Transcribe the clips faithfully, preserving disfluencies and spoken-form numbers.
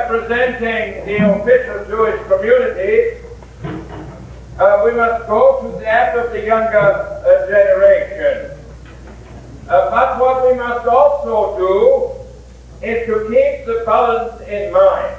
representing the official Jewish community, uh, we must go to that of the younger uh, generation. Uh, but what we must also do is to keep the balance in mind.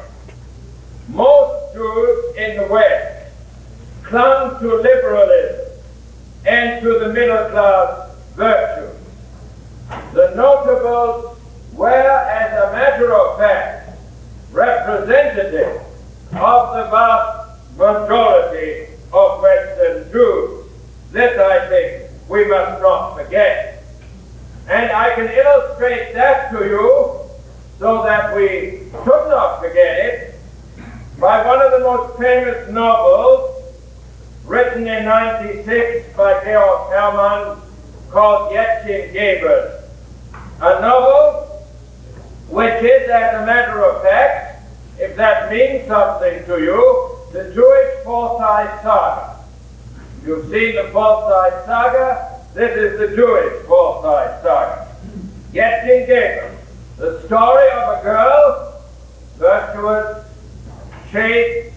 Most Jews in the West clung to liberalism and to the middle class virtues. The notables were, as a matter of fact, representative of the vast majority of Western Jews. This, I think, we must not forget. And I can illustrate that to you so that we should not forget it by one of the most famous novels written in ninety-six by Georg Hermann called Jettchen Gebet. A novel which is, as a matter of fact, if that means something to you, the Jewish Forsyth Saga. You've seen the Forsyth Saga, this is the Jewish Forsyth Saga. Jettchen Gebet, the story of a girl, virtuous, chaste,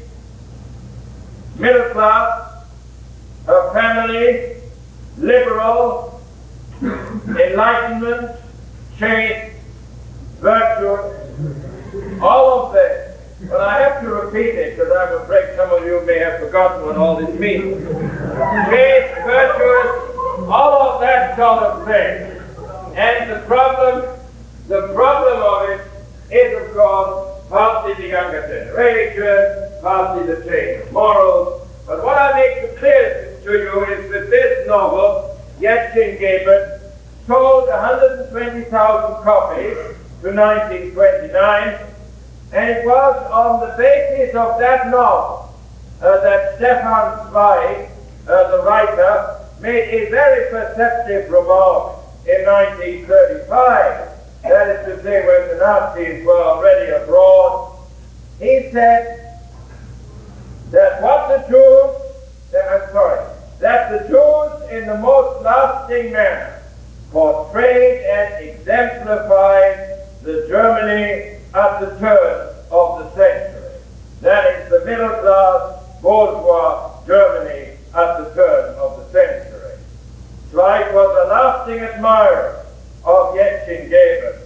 middle class, her family, liberal, enlightenment, chaste, virtuous, all of this. But I have to repeat it because I'm afraid some of you may have forgotten what all this means. Chaste, virtuous, all of that sort of thing. And the problem, the problem of it is, of course, partly the younger generation, partly the change of morals. But what I make clear to you is that this novel, Jettchen Gebet, sold one hundred twenty thousand copies to nineteen twenty-nine, and it was on the basis of that novel uh, that Stefan Zweig, uh, the writer, made a very perceptive remark in nineteen thirty-five. That is to say, when the Nazis were already abroad. He said that what the Jews, that, I'm sorry, that the Jews in the most lasting manner portrayed and exemplified the Germany at the turn of the century. That is the middle class, bourgeois Germany at the turn of the century. Zweig was a lasting admirer of Jettchen Gebet.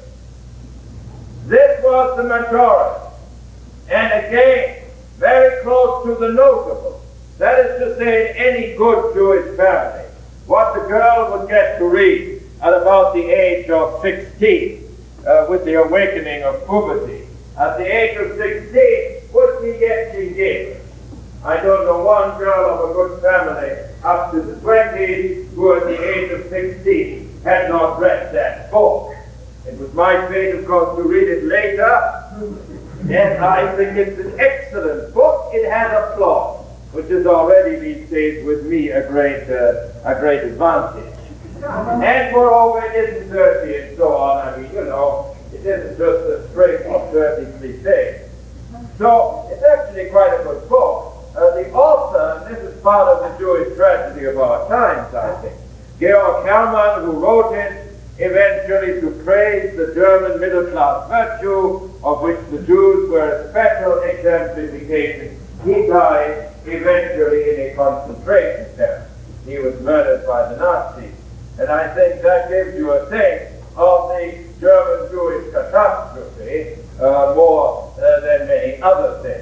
This was the majority, and again, very close to the notable. That is to say, in any good Jewish family, what the girl would get to read at about the age of sixteen, uh, with the awakening of puberty. At the age of sixteen would be Jettchen Gebet. I don't know one girl of a good family up to the twenties who at the age of sixteen had not read that book. It was my fate, of course, to read it later, and I think it's an excellent book. It has a plot, which is already these days with me a great, uh, a great advantage. And moreover, it isn't dirty and so on. I mean, you know, it isn't just a string of dirty cliches. So it's actually quite a good book. Uh, the author, and this is part of the Jewish tragedy of our times, I think, Georg Hermann, who wrote it eventually to praise the German middle-class virtue, of which the Jews were a special exemplification. He died eventually in a concentration camp. He was murdered by the Nazis. And I think that gives you a thing of the German-Jewish catastrophe uh, more uh, than many other things.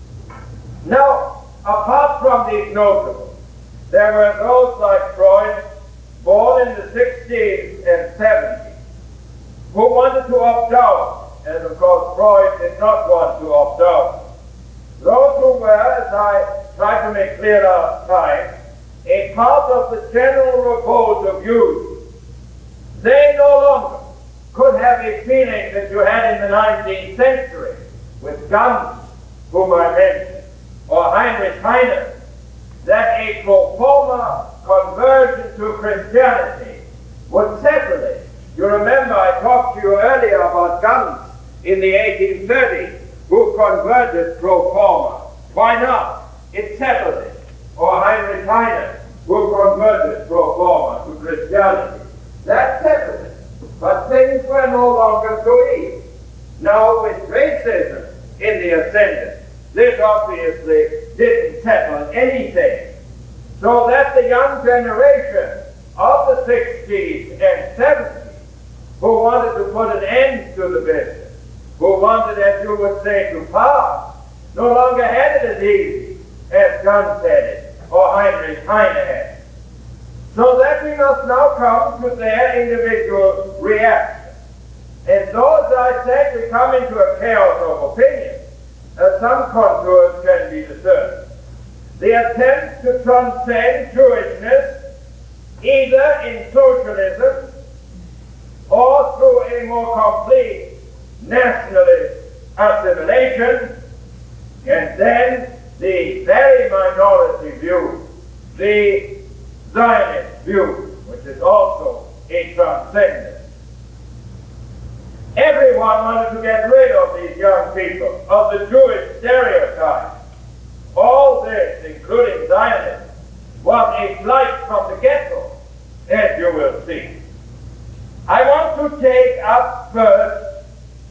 Now, apart from these notables, there were those like Freud, born in the sixties and seventies, who wanted to opt out, and of course Freud did not want to opt out. Those who were, as I tried to make clear last time, a part of the general revolt of youth, they no longer could have a feeling that you had in the nineteenth century with Gans, whom I mentioned, or Heinrich Heine, that a pro forma conversion to Christianity would settle it. You remember I talked to you earlier about Gans in the eighteen thirties, who converted pro forma. Why not? It settled it. Or Heinrich Heine, who converted pro forma to Christianity. That settled it. But things were no longer so easy. Now with racism in the ascendant. This obviously didn't settle anything. So that the young generation of the sixties and seventies, who wanted to put an end to the business, who wanted, as you would say, to pass, no longer had it as easy as Guns had it, or Heinrich Heine had it. So that we must now come to their individual reaction. And those, I said, we come into a chaos of opinion, as some contours can be discerned. The attempt to transcend Jewishness, either in socialism or through a more complete nationalist assimilation, and then the very minority view, the Zionist view, which is also a transcendent. Everyone wanted to get rid of these young people, of the Jewish stereotype. All this, including Zionism, was a flight from the ghetto, as you will see. I want to take up first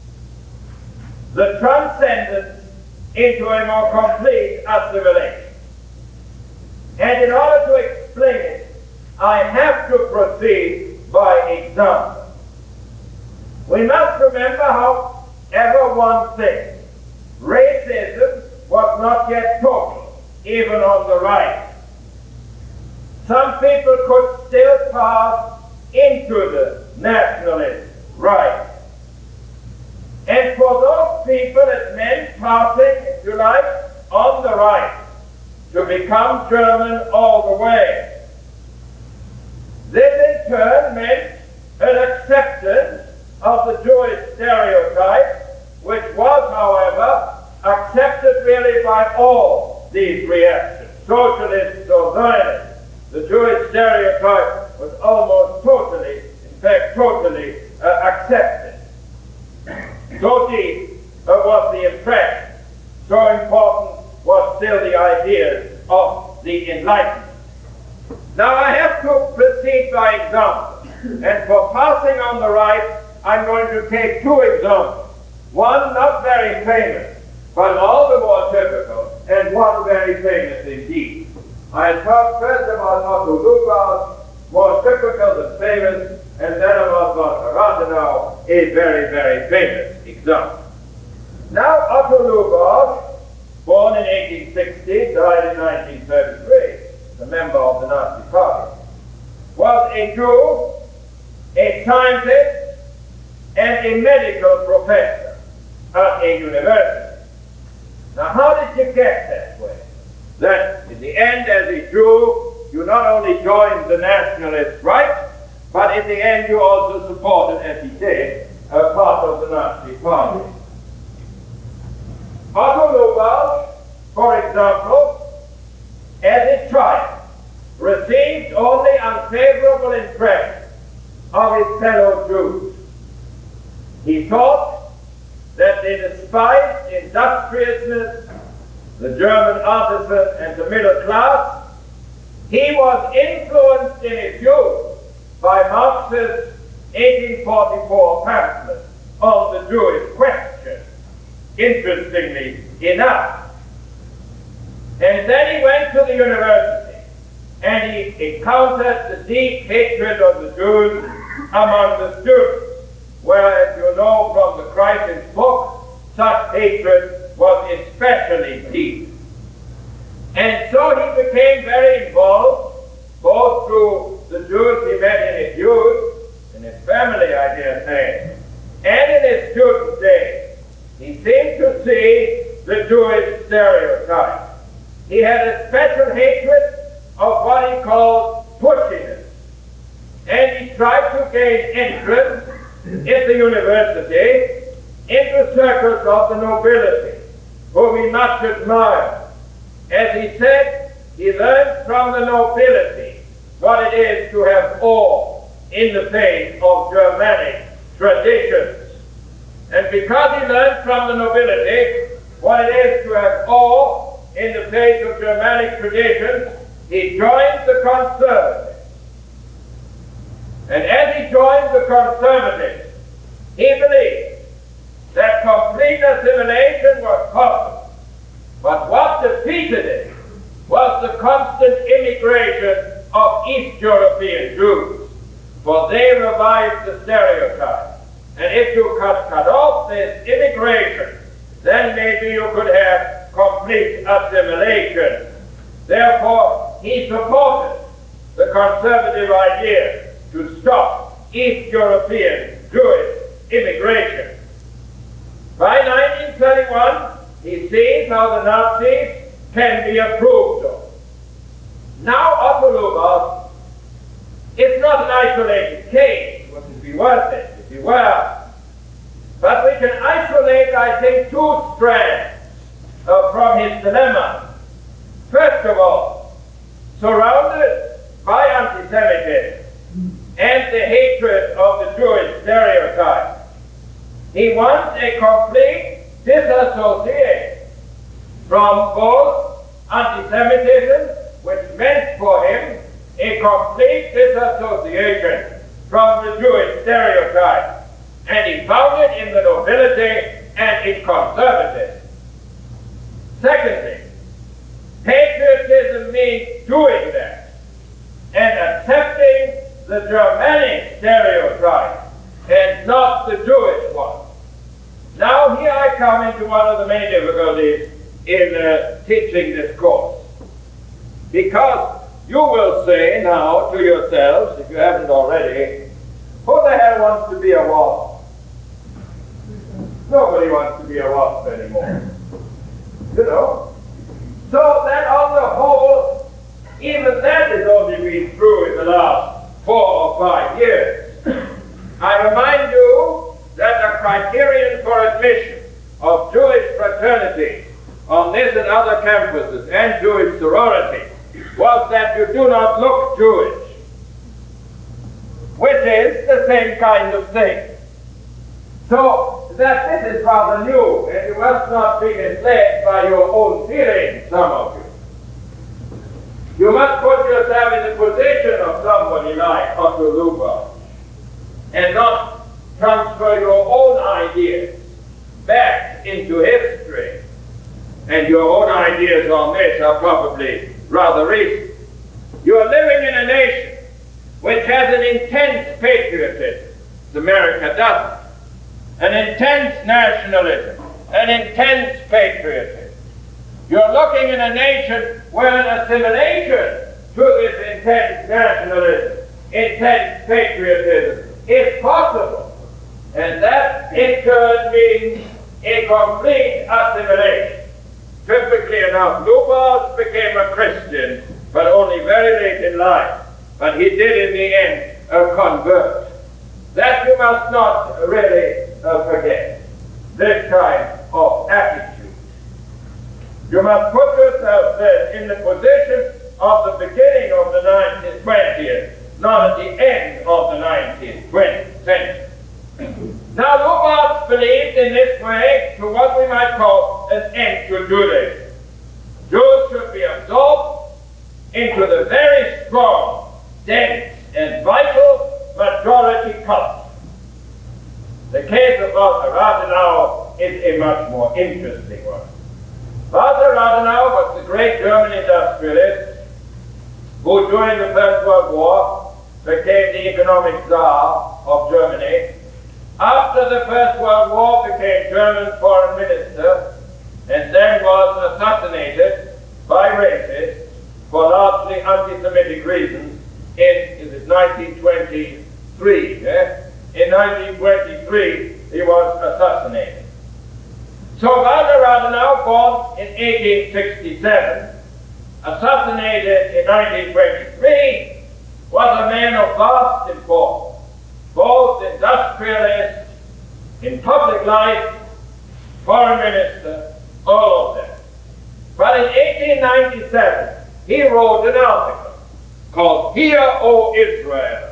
the transcendence into a more complete assimilation. And in order to explain it, I have to proceed by example. We must remember, however, one thing. Racism was not yet total, even on the right. Some people could still pass into the nationalist right. And for those people, it meant passing, if you like, on the right, to become German all the way. This in turn meant an acceptance of the Jewish stereotype, which was, however, accepted really by all these reactions, socialists or Zionists. The Jewish stereotype was almost totally, in fact, totally uh, accepted. So deep uh, was the impression, so important was still the ideas of the Enlightenment. Now I have to proceed by example, and for passing on the right, I'm going to take two examples. One not very famous, but all the more typical, and one very famous indeed. I talk first about Otto Lugas, more typical than famous, and then about Walter Rathenau, a very, very famous example. Now Otto Lugas, born in eighteen sixty, died in nineteen thirty-three, a member of the Nazi Party, was a Jew, a scientist, and a medical professor at a university. Now, how did you get that way? That in the end, as a Jew, you not only joined the nationalist right, but in the end you also supported, as he did, a part of the Nazi Party. Otto Lugas, for example, as a child, received only unfavorable impressions of his fellow Jews. He thought that they despised industriousness, the German artisan, and the middle class. He was influenced in his youth by Marx's eighteen forty-four pamphlet on the Jewish question, interestingly enough. And then he went to the university, and he encountered the deep hatred of the Jews among the students, where, as you know from the Crisis book, such hatred was especially deep. And so he became very involved, both through the Jews he met in his youth, in his family, I dare say, and in his student days. He seemed to see the Jewish stereotype. He had a special hatred of what he called pushiness. And he tried to gain entrance in the university into circles of the nobility, whom he much admired. As he said, he learned from the nobility what it is to have awe in the faith of Germanic traditions. And because he learned from the nobility what it is to have awe in the faith of Germanic traditions, he joined the conservatives. And as he joined the conservatives, he believed that complete assimilation was East European Jews, for they revived the stereotype. And if you cut, cut off this immigration, then maybe you could have complete assimilation. Therefore, he supported the conservative idea to stop East European Jewish immigration. By nineteen thirty-one, he sees how the Nazis can be approved of. Now, Otto Lubbers is not an isolated case. Would it be worth it if he were? But we can isolate, I think, two strands uh, from his dilemma. First of all, surrounded by anti-Semitism and the hatred of the Jewish stereotype, he wants a complete disassociation from both anti-Semitism, which meant for him a complete disassociation from the Jewish stereotype. And he found it in the nobility and in conservatism. Secondly, patriotism means doing that and accepting the Germanic stereotype and not the Jewish one. Now here I come into one of the main difficulties in uh, teaching this course. Because you will say now to yourselves, if you haven't already, who the hell wants to be a wasp? Nobody wants to be a wasp anymore. You know? So that on the whole, even that has only been true in the last four or five years. I remind you that the criterion for admission of Jewish fraternity on this and other campuses and Jewish sorority was that you do not look Jewish, which is the same kind of thing. So that this is rather new, and you must not be misled by your own feelings, some of you. You must put yourself in the position of somebody like Otto Lubbers and not transfer your own ideas back into history. And your own ideas on this are probably rather recent. You are living in a nation which has an intense patriotism. America doesn't. An intense nationalism, an intense patriotism. You're looking in a nation where an assimilation to this intense nationalism, intense patriotism is possible. And that in turn means a complete assimilation. Typically enough, Lubbers became a Christian, but only very late in life. But he did in the end uh, convert. That you must not really uh, forget, this kind of attitude. You must put yourself then in the position of the beginning of the nineteenth, twentieth, not at the end of the nineteenth, twentieth century. Now, Lubbers believed in this way to what we might call an end to Judaism. Jews should be absorbed into the very strong, dense, and vital majority culture. The case of Walter Rathenau is a much more interesting one. Walter Rathenau was the great German industrialist who during the First World War became the economic czar of Germany. After the First World War became German foreign minister and then was assassinated by racists for largely anti-Semitic reasons in, is it nineteen twenty-three, eh? In nineteen twenty-three, he was assassinated. So Walter Rathenau, born in eighteen sixty-seven, assassinated in nineteen twenty-three, was a man of vast importance, both industrialist, in public life, foreign minister, all of that. But in eighteen ninety-seven, he wrote an article called Hear, O Israel.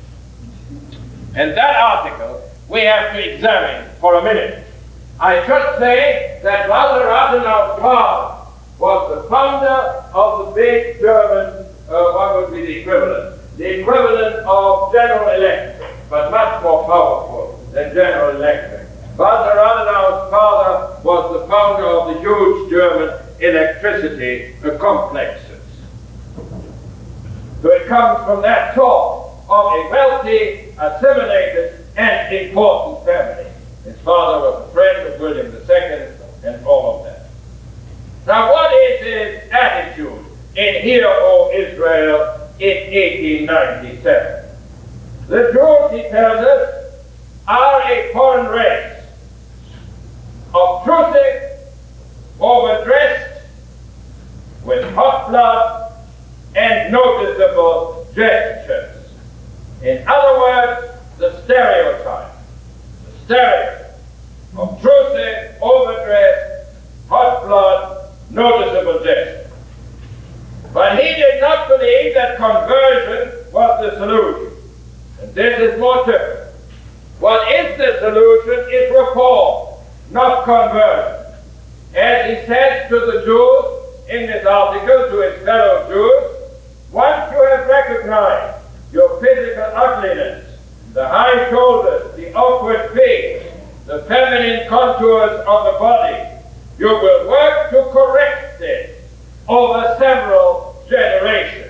And that article we have to examine for a minute. I should say that Walter Rathenau's father was the founder of the big German, uh, what would be the equivalent? The equivalent of General Electric, but much more powerful than General Electric. Walter Rathenau's father was the founder of the huge German electricity uh, complexes. So it comes from that source of a wealthy, assimilated, and important family. His father was a friend of William the Second, and all of that. Now, what is his attitude in Hear, O Israel, in eighteen ninety-seven? The Jews, he tells us, are a foreign race, obtrusive, overdressed, with hot blood and noticeable gestures. In other words, the stereotype. The stereotype. Obtrusive, overdressed, hot blood, noticeable gestures. But he did not believe that conversion was the solution. And this is more typical. What is the solution is reform, not conversion. As he says to the Jews in this article, to his fellow Jews, once you have recognized your physical ugliness, the high shoulders, the awkward face, the feminine contours of the body, you will work to correct this over several generations.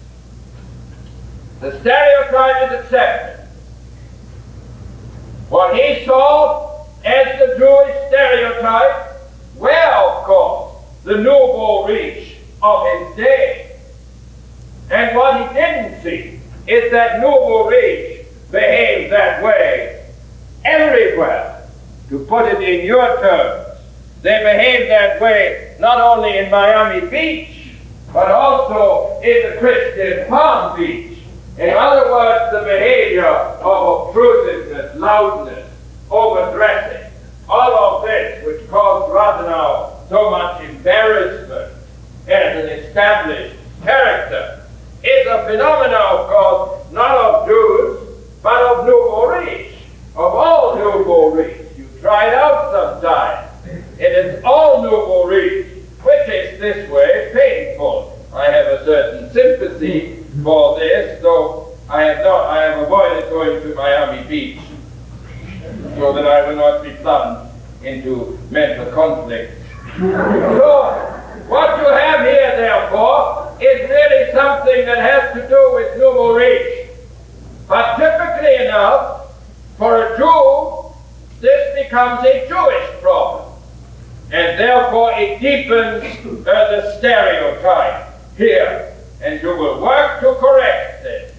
The stereotype is accepted. What he saw as the Jewish stereotype were, of course, the nouveau riche of his day. And what he didn't see is that nouveau riche behaved that way everywhere. To put it in your terms, they behave that way not only in Miami Beach, but also in the Christian Palm Beach. In other words, the behavior of obtrusiveness, loudness, overdressing, all of this which caused Rathenau so much embarrassment as an established character, is a phenomenon, of course, not of Jews, but of nouveau riche, of all nouveau riche. You try it out sometime. It is all nouveau riche, which is this way painful. I have a certain sympathy for this, though I have not, I have avoided going to Miami Beach so that I will not be plunged into mental conflict. So, what you have here, therefore, is really something that has to do with nouveau riche. But typically enough, for a Jew, this becomes a Jewish problem. And therefore it deepens uh, the stereotype here. And you will work to correct this.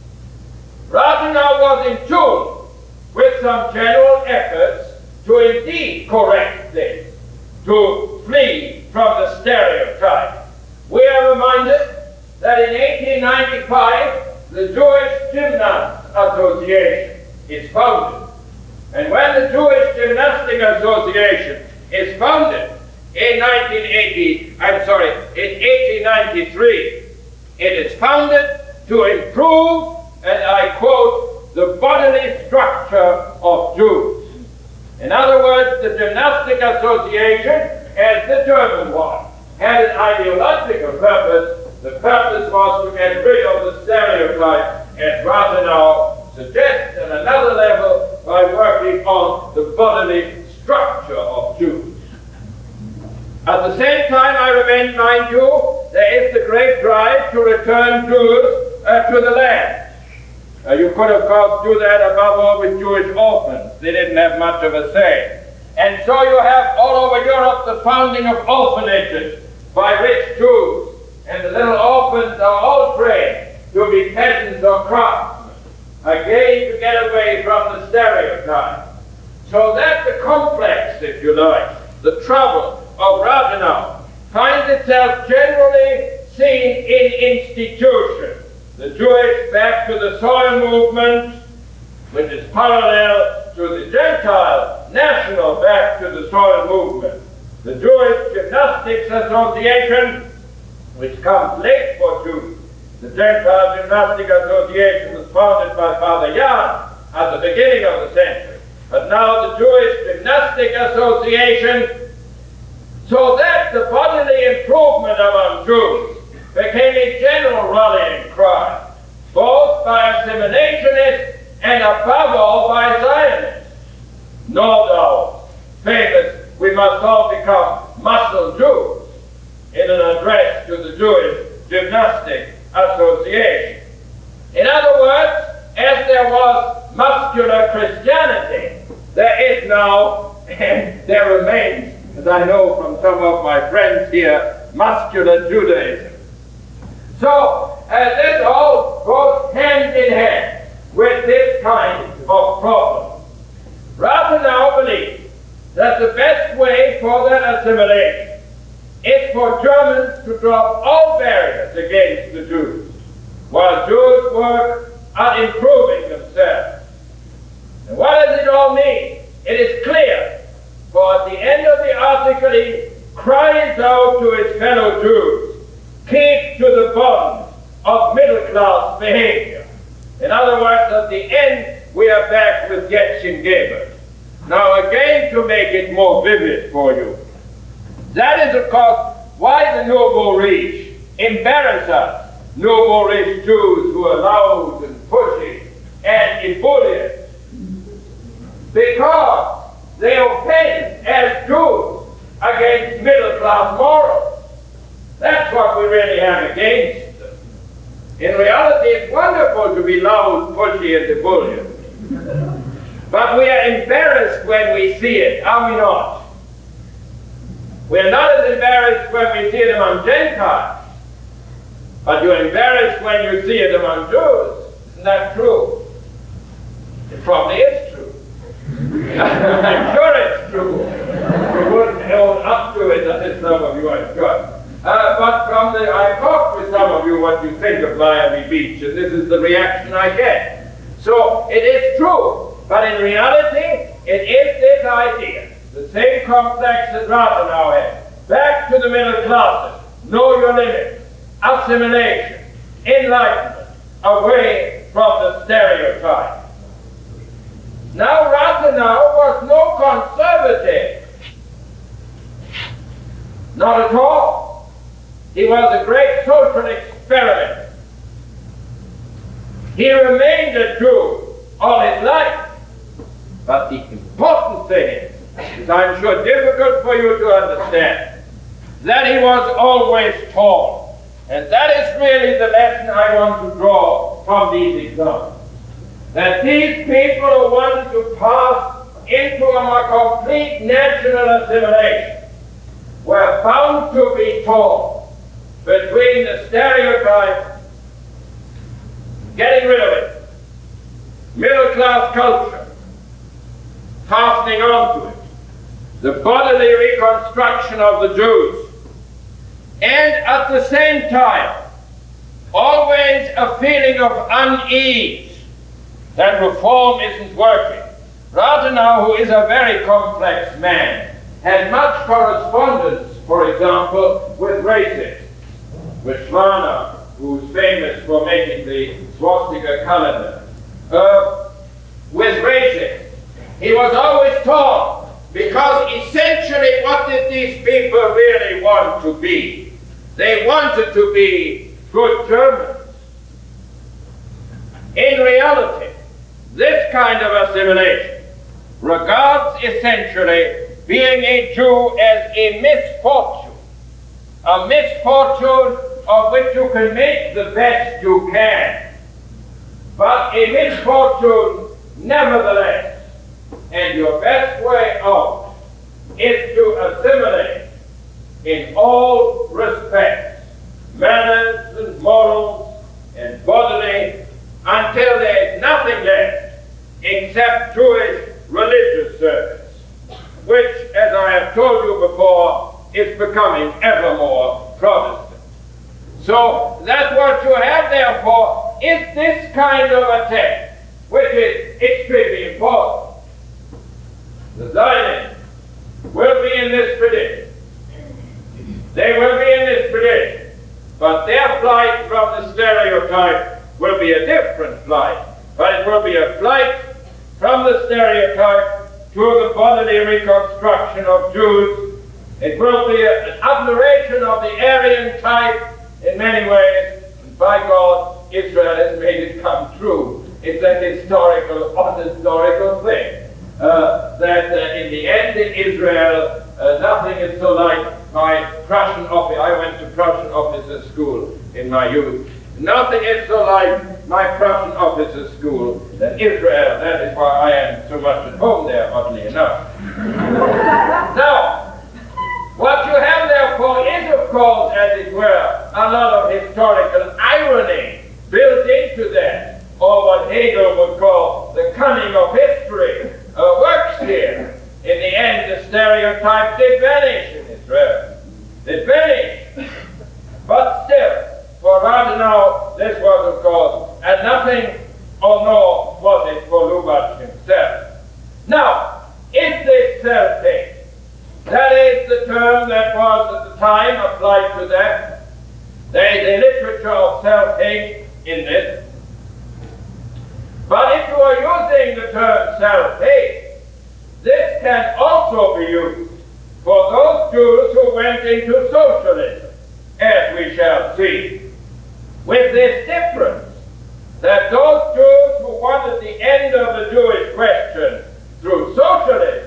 Rathenau was in tune with some general efforts to indeed correct this, to flee from the stereotype. We are reminded that in eighteen ninety-five, the Jewish Gymnasts Association is founded. And when the Jewish Gymnastic Association is founded in nineteen eighty, I'm sorry, in eighteen ninety-three, it is founded to improve, and I quote, the bodily structure of Jews. In other words, the Gymnastic Association, as the German one, had an ideological purpose. The purpose was to get rid of the stereotype, as Rathenau suggests, at another level, by working on the bodily structure of Jews. At the same time, I remind mind you, there is the great drive to return Jews uh, to the land. Uh, you could, of course, do that above all with Jewish orphans. They didn't have much of a say. And so you have all over Europe the founding of orphanages by rich Jews. And the little orphans are all trained to be peasants or craftsmen, again to get away from the stereotype. So that the complex, if you like, the trouble of Rathenau finds itself generally seen in institutions. The Jewish back to the soil movement, which is parallel to the Gentile national back to the soil movement. The Jewish Gymnastics Association, which comes late for Jews. The Gentile Gymnastic Association was founded by Father Jan at the beginning of the century. But now the Jewish Gymnastic Association, so that the bodily improvement among Jews became a general rallying cry, both by assimilationists and above all by Zionists. Nordau, famous, we must all become muscle Jews, in an address to the Jewish Gymnastic Association. In other words, as there was muscular Christianity, there is now, and there remains, as I know from some of my friends here, muscular Judaism. So, uh, this all goes hand in hand with this kind of problem. Rathenau believes that the best way for that assimilation is for Germans to drop all barriers against the Jews, while Jews work on improving themselves. And what does it all mean? It is clear, for at the end of the article he cries out to his fellow Jews, keep to the bonds of middle-class behavior. In other words, at the end we are back with Yetzin Gebert. Now again, to make it more vivid for you, that is of course why the Nouveau Riche embarrass us, Nouveau Riche Jews who are loud and pushy and ebullient, because they offend as Jews against middle-class morals. That's what we really have against them. In reality, it's wonderful to be loud, pushy, and ebullient. But we are embarrassed when we see it, are we not? We are not as embarrassed when we see it among Gentiles, but you're embarrassed when you see it among Jews. Isn't that true? It probably is true. I'm sure it's true. You wouldn't hold up to it, that is some of you, I'm sure. Uh, but from the, I talked with some of you what you think of Miami Beach, and this is the reaction I get. So it is true. But in reality, it is this idea, the same complex that Rathenau had. Back to the middle classes, know your limits, assimilation, enlightenment, away from the stereotype. Now Rathenau was no conservative. Not at all. He was a great social experiment. He remained a Jew all his life. But the important thing is, I'm sure difficult for you to understand, that he was always tall. And that is really the lesson I want to draw from these examples. That these people who wanted to pass into a more complete national assimilation were found to be torn between the stereotype, getting rid of it, middle-class culture, fastening onto it, the bodily reconstruction of the Jews, and at the same time, always a feeling of unease that reform isn't working. Rathenau, who is a very complex man, had much correspondence, for example, with racists, with Schwaner, who's famous for making the swastika calendar, uh, with racists. He was always torn, because essentially what did these people really want to be? They wanted to be good Germans. In reality, this kind of assimilation regards essentially being a Jew as a misfortune, a misfortune of which you can make the best you can, but a misfortune nevertheless. And your best way out is to assimilate in all respects, manners and morals and bodily, until there is nothing left except Jewish religious service, which, as I have told you before, is becoming ever more Protestant. So that's what you have, therefore, is this kind of attack, which is extremely important. The Zionists will be in this tradition. They will be in this tradition. But their flight from the stereotype will be a different flight. But it will be a flight from the stereotype to the bodily reconstruction of Jews. It will be a, an admiration of the Aryan type in many ways. And by God, Israel has made it come true. It's a historical, unhistorical thing. Uh, that uh, in the end in Israel, uh, nothing is so like my Prussian officer. I went to Prussian officer school in my youth. Nothing is so like my Prussian officers' school than Israel. That is why I am so much at home there, oddly enough. Now, what you have therefore is, of course, as it were, a lot of historical irony built into that, or what Hegel would call the cunning of history uh, works here. In the end, the stereotype did vanish in Israel. It vanished. But still, for Rathenau, this was, of course, and nothing or nor was it for Lubach himself. Now, is this self-hate? That is the term that was at the time applied to that. There is a literature of self-hate in this. But if you are using the term self-hate, this can also be used for those Jews who went into socialism, as we shall see, with this difference, that those Jews who wanted the end of the Jewish question through socialism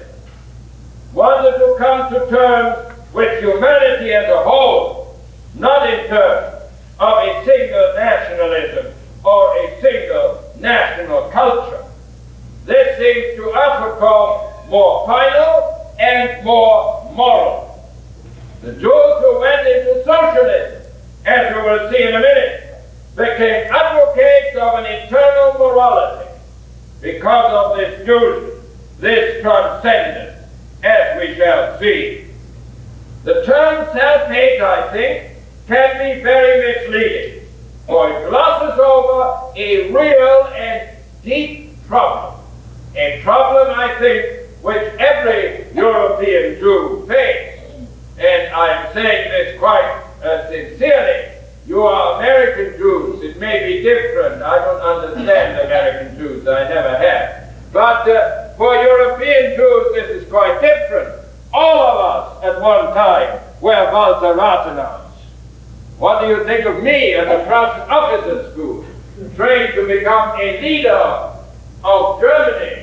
wanted to come to terms with humanity as a whole, not in terms of a single nationalism or a single national culture. This seems to us, of course, more final and more moral. The Jews who went into socialism, as you will see in a minute, became advocates of an eternal morality because of this fusion, this transcendence, as we shall see. The term self-hate, I think, can be very misleading, for it glosses over a real and deep problem, a problem, I think, which every European Jew faces. And I'm saying this quite uh, sincerely. You are American Jews. It may be different. I don't understand American Jews. I never have. But uh, for European Jews, this is quite different. All of us at one time were Walter Rathenaus. What do you think of me at the Prussian officers' school, trained to become a leader of Germany?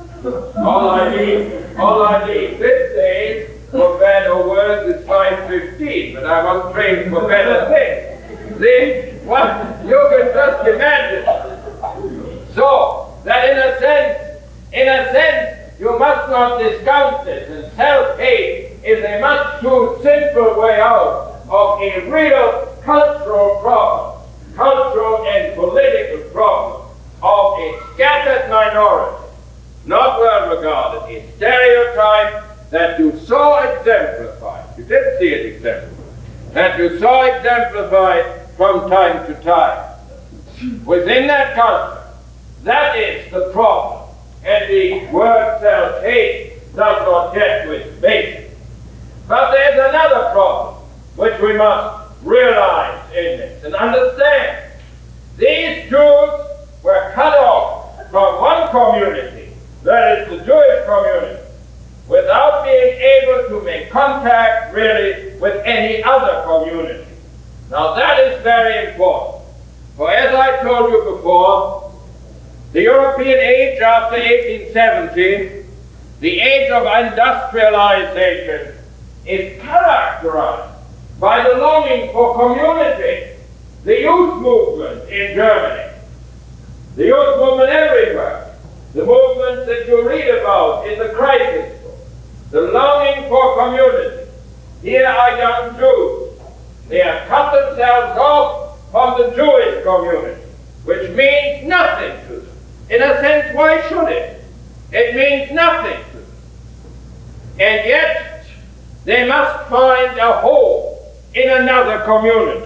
All I need, all I need these days for better words is five fifteen, but I was trained for better things. See, what you can just imagine. So that in a sense, in a sense, you must not discount this, and self-hate is a much too simple way out of a real cultural problem, cultural and political problem of a scattered minority, not well regarded, a stereotype that you saw exemplified. You did see it exemplified. That you saw exemplified from time to time. Within that culture, that is the problem. And the word self-hate does not get to its basis. But there's another problem which we must realize in this and understand. These Jews were cut off from one community, that is the Jewish community, without being able to make contact really with any other community. Now that is very important. For as I told you before, the European age after eighteen seventy, the age of industrialization, is characterized by the longing for community. The youth movement in Germany, the youth movement everywhere, the movements that you read about in the crisis book, the longing for community. Here are young Jews. They have cut themselves off from the Jewish community, which means nothing to them. In a sense, why should it? It means nothing to them. And yet, they must find a home in another community.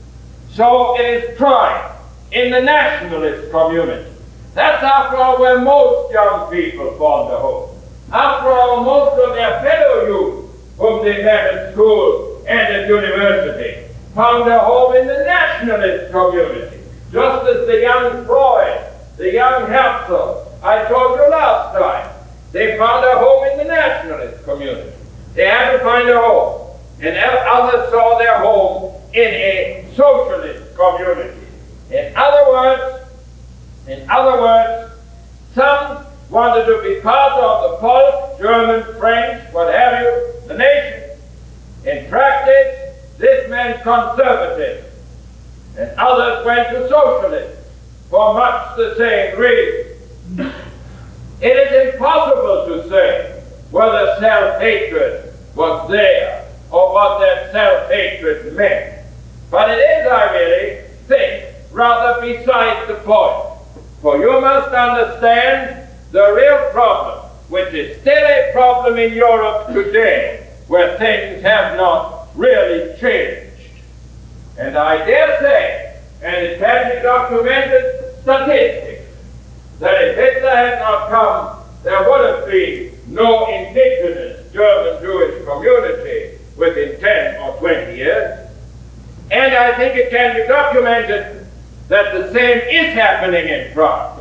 So it is tried in the nationalist community. That's, after all, where most young people found a home. After all, most of their fellow youth whom they met at school and at university found a home in the nationalist community, just as the young Freud, the young Herzl, I told you last time, they found a home in the nationalist community. They had to find a home, and others saw their home in a socialist community. In other words, in other words, some wanted to be part of the Polish, German, French, what have you, the nation. In practice, this meant conservatism, and others went to socialism. For for much the same reason. It is impossible to say whether self-hatred was there or what that self-hatred meant. But it is, I really think, rather beside the point. For you must understand the real problem, which is still a problem in Europe today, where things have not really changed. And I dare say, and it can be documented statistically, that if Hitler had not come, there would have been no indigenous German Jewish community within ten or twenty years. And I think it can be documented that the same is happening in France.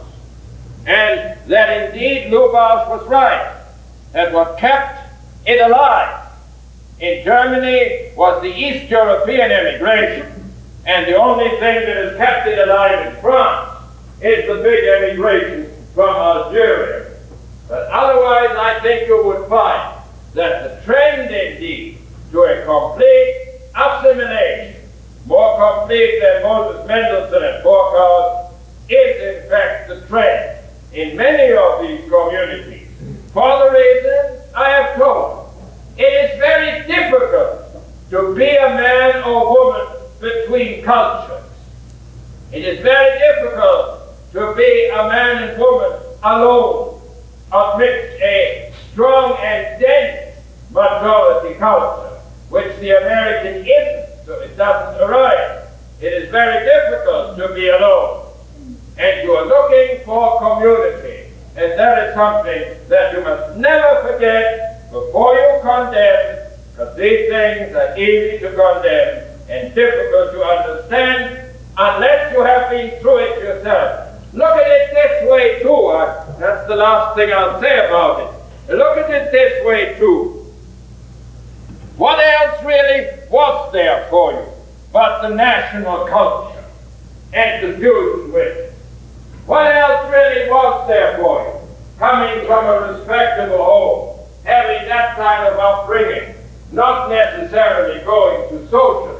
And that indeed Lubavitch was right, that what kept it alive in Germany was the East European emigration. And the only thing that has kept it alive in France is the big emigration from Algeria. But otherwise, I think you would find that the trend indeed to a complete assimilation, more complete than Moses Mendelssohn had forecast, is in fact the trend in many of these communities. For the reason I have told, it is very difficult to be a man or woman between cultures. It is very difficult to be a man and woman alone amidst a strong and dense majority culture, which the American isn't, so it doesn't arise. It is very difficult to be alone. And you are looking for community. And that is something that you must never forget before you condemn, because these things are easy to condemn and difficult to understand unless you have been through it yourself. Look at it this way too. Uh, that's the last thing I'll say about it. Look at it this way too. What else really was there for you but the national culture and the fusion with it? What else really was there for you, coming from a respectable home, having that kind of upbringing, not necessarily going to socialism?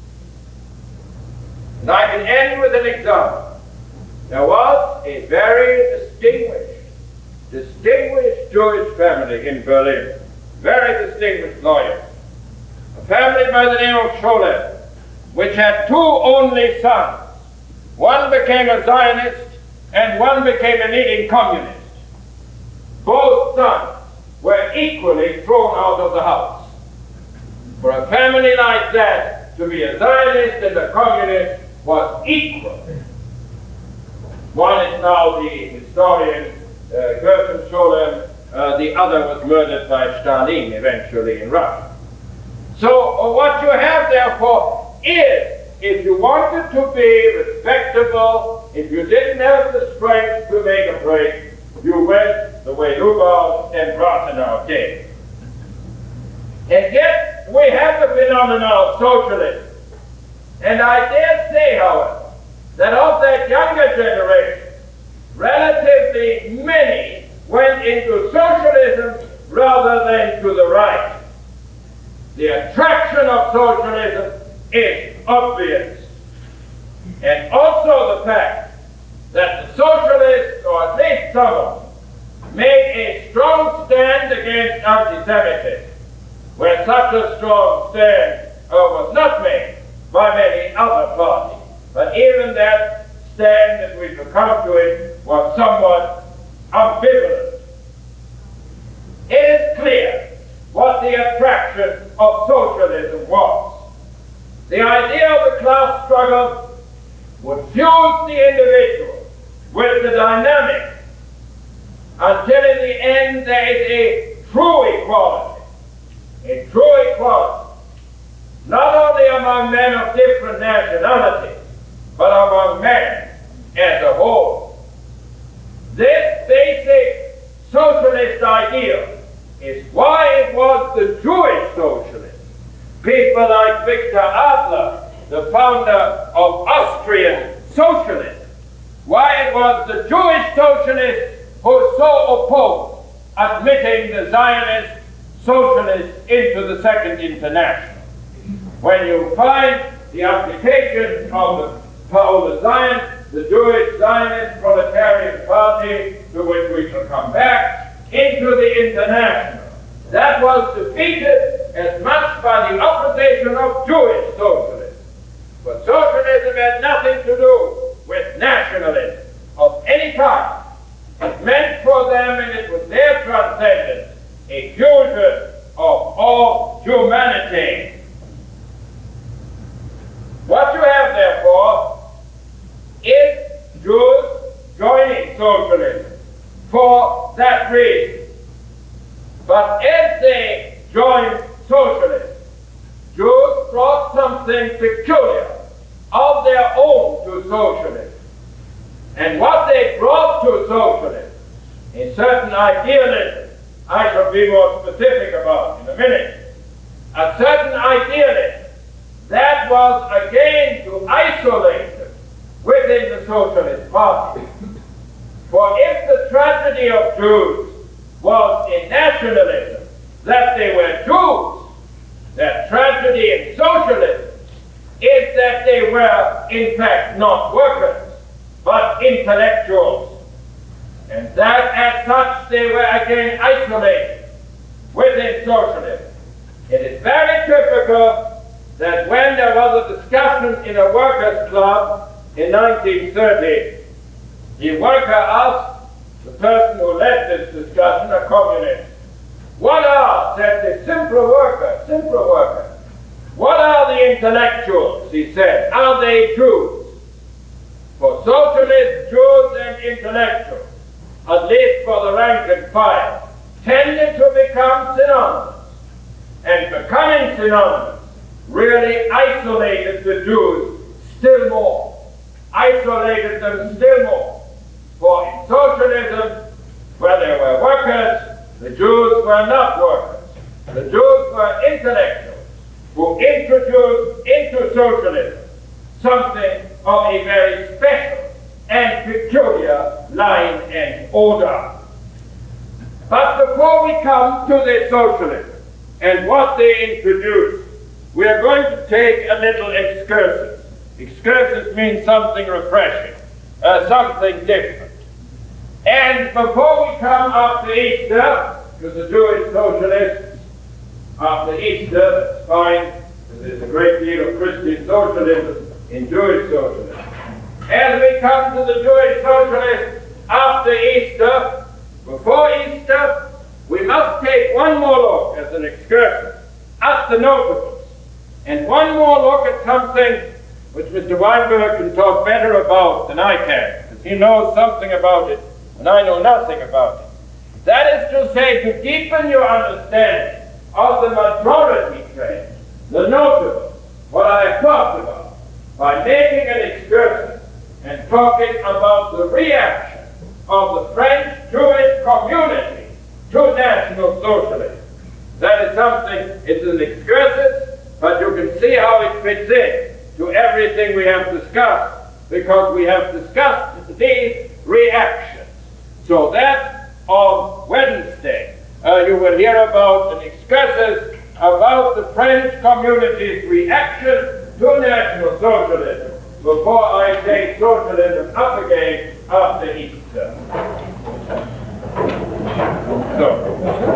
And I can end with an example. There was a very distinguished, distinguished Jewish family in Berlin, very distinguished lawyers, a family by the name of Scholem, which had two only sons. One became a Zionist, and one became a leading communist. Both sons were equally thrown out of the house. For a family like that, to be a Zionist and a communist was equal. One is now the historian uh, Gershom Scholem, uh, the other was murdered by Stalin eventually in Russia. So uh, what you have therefore is, if you wanted to be respectable, if you didn't have the strength to make a break, you went the way Lubavitch and Rathenau did. And yet we have the phenomenon of socialism. And I dare say, however, that of that younger generation, relatively many went into socialism rather than to the right. The attraction of socialism is obvious. And also the fact that the socialists, or at least some of them, made a strong stand against anti-Semitism, where such a strong stand uh, was not made by many other parties. But even that stand, as we shall come to it, was somewhat ambivalent. It is clear what the attraction of socialism was. The idea of the class struggle would fuse the individual with the dynamic until in the end there is a true equality. A true equality, not only among men of different nationalities, but among men as a whole. This basic socialist ideal is why it was the Jewish socialists, people like Victor Adler, the founder of Austrian socialism, why it was the Jewish socialists who so opposed admitting the Zionist socialists into the Second International. When you find the application of the Paul Zion the Jewish Zionist Proletarian Party, to which we shall come back, into the International. That was defeated as much by the opposition of Jewish socialism. But socialism had nothing to do with nationalism of any kind. It meant for them, and it was their transcendence, a fusion of all humanity. What you have, therefore, is Jews joining socialism for that reason. But as they joined socialism, Jews brought something peculiar of their own to socialism. And what they brought to socialism, a certain idealism, I shall be more specific about in a minute, a certain idealism that was again to isolate them within the Socialist Party. For if the tragedy of Jews was in nationalism, that they were Jews, their tragedy in socialism is that they were in fact not workers, but intellectuals. And that as such they were again isolated within socialism. It is very typical that when there was a discussion in a workers' club in nineteen thirty, the worker asked the person who led this discussion, a communist, what are, said the simple worker, simple worker, what are the intellectuals, he said, are they Jews? For socialists, Jews and intellectuals, at least for the rank and file, tended to become synonymous. And becoming synonymous really isolated the Jews still more, isolated them still more. For in socialism, where there were workers, the Jews were not workers. The Jews were intellectuals who introduced into socialism something of a very special and peculiar line and order. But before we come to the socialism and what they introduced, we are going to take a little excursus. Excursus means something refreshing, uh, something different. And before we come after Easter, to the Jewish socialists, after Easter, that's fine, there's a great deal of Christian socialism in Jewish socialism. As we come to the Jewish socialists after Easter, before Easter, we must take one more look as an excursus at the notables, and one more look at something which Mister Weinberg can talk better about than I can, because he knows something about it and I know nothing about it. That is to say, to deepen your understanding of the majority trend, the notable, what I have talked about, by making an excursus and talking about the reaction of the French Jewish community to National Socialism. That is something, it's an excursus, but you can see how it fits in to everything we have discussed, because we have discussed these reactions. So that on Wednesday, uh, you will hear about an excursus about the French community's reaction to National Socialism before I take socialism up again after Easter. So.